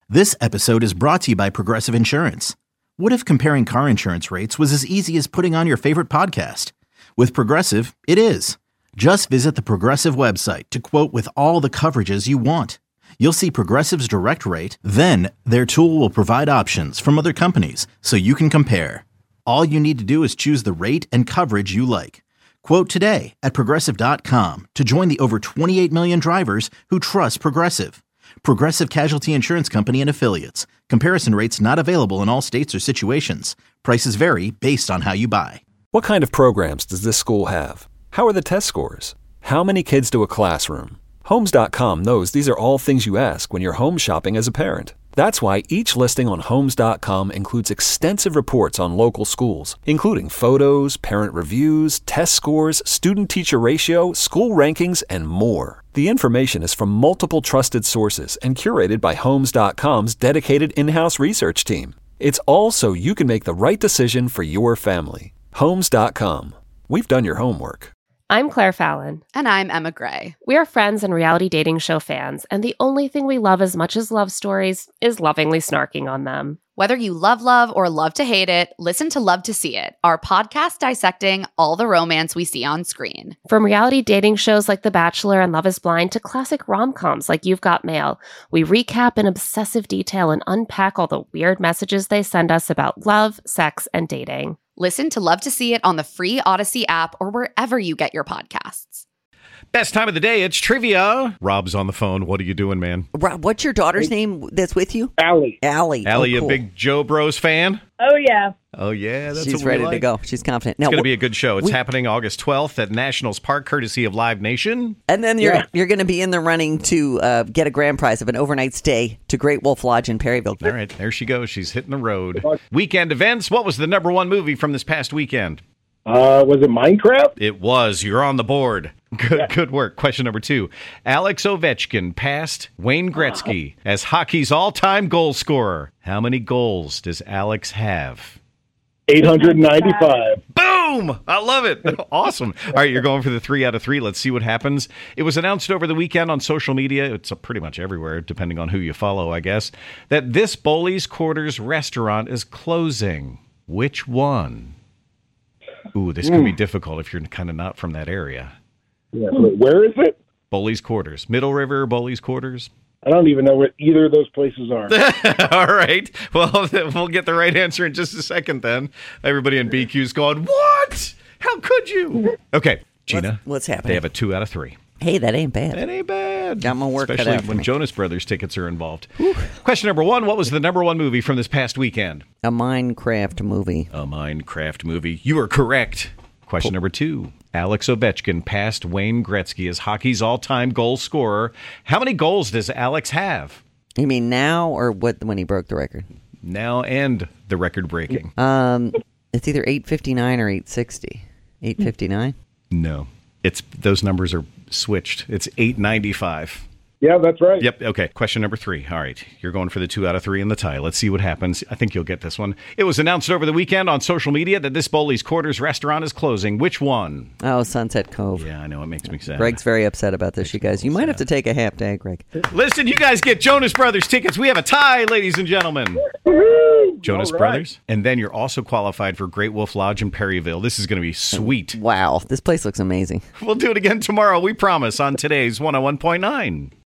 This episode is brought to you by Progressive Insurance. What if comparing car insurance rates was as easy as putting on your favorite podcast? With Progressive, it is. Just visit the Progressive website to quote with all the coverages you want. You'll see Progressive's direct rate, then their tool will provide options from other companies so you can compare. All you need to do is choose the rate and coverage you like. Quote today at Progressive.com to join the over 28 million drivers who trust Progressive. Progressive Casualty Insurance Company and Affiliates. Comparison rates not available in all states or situations. Prices vary based on how you buy. What kind of programs does this school have? How are the test scores? How many kids do a classroom? Homes.com knows these are all things you ask when you're home shopping as a parent. That's why each listing on Homes.com includes extensive reports on local schools, including photos, parent reviews, test scores, student-teacher ratio, school rankings, and more. The information is from multiple trusted sources and curated by Homes.com's dedicated in-house research team. It's all so you can make the right decision for your family. Homes.com. We've done your homework. I'm Claire Fallon. And I'm Emma Gray. We are friends and reality dating show fans, and the only thing we love as much as love stories is lovingly snarking on them. Whether you love or love to hate it, listen to Love to See It, our podcast dissecting all the romance we see on screen. From reality dating shows like The Bachelor and Love is Blind to classic rom-coms like You've Got Mail, we recap in obsessive detail and unpack all the weird messages they send us about love, sex, and dating. Listen to Love to See It on the free Odyssey app or wherever you get your podcasts. Best time of the day, it's trivia. Rob's on the phone. What are you doing, man? Rob, what's your daughter's name that's with you? Allie. Allie, you cool. a big Joe Bros fan? Oh, yeah. Oh, yeah. That's She's what we ready like. to go. She's confident. Now, It's going to be a good show. It's happening August 12th at Nationals Park, courtesy of Live Nation. And then you're going to be in the running to get a grand prize of an overnight stay to Great Wolf Lodge in Perryville. All right, there she goes. She's hitting the road. Weekend events. What was the number one movie from this past weekend? Was it Minecraft? It was. You're on the board. Good work. Question number 2. Alex Ovechkin passed Wayne Gretzky as hockey's all-time goal scorer. How many goals does Alex have? 895. Boom! I love it. Awesome. All right, you're going for the 3 out of 3. Let's see what happens. It was announced over the weekend on social media. It's pretty much everywhere, depending on who you follow, I guess, that this Bowley's Quarters restaurant is closing. Which one? Ooh, this could be difficult if you're kind of not from that area. Yeah, where is it? Bowley's Quarters. Middle River, Bowley's Quarters. I don't even know what either of those places are. All right. Well, we'll get the right answer in just a second then. Everybody in BQ's going, what? How could you? Okay, Gina. What's happening? They have a 2 out of 3. Hey, that ain't bad. That ain't bad. Got my work cut Especially out for when me. Jonas Brothers tickets are involved. Question number 1. What was the number 1 movie from this past weekend? A Minecraft movie. A Minecraft movie. You are correct. Question number 2. Alex Ovechkin passed Wayne Gretzky as hockey's all-time goal scorer. How many goals does Alex have? You mean now or when he broke the record? Now and the record breaking. It's either 859 or 860. 859? No. Those numbers are switched. It's 895. Yeah, that's right. Yep. Okay. Question number 3. All right. You're going for the 2 out of 3 in the tie. Let's see what happens. I think you'll get this one. It was announced over the weekend on social media that this Bowley's Quarters restaurant is closing. Which one? Oh, Sunset Cove. Yeah, I know. It makes me sad. Greg's very upset about this, you guys. You might have to take a half day, Greg. Listen, you guys get Jonas Brothers tickets. We have a tie, ladies and gentlemen. Jonas All right. Brothers. And then you're also qualified for Great Wolf Lodge in Perryville. This is going to be sweet. Wow, this place looks amazing. We'll do it again tomorrow, we promise, on today's 101.9.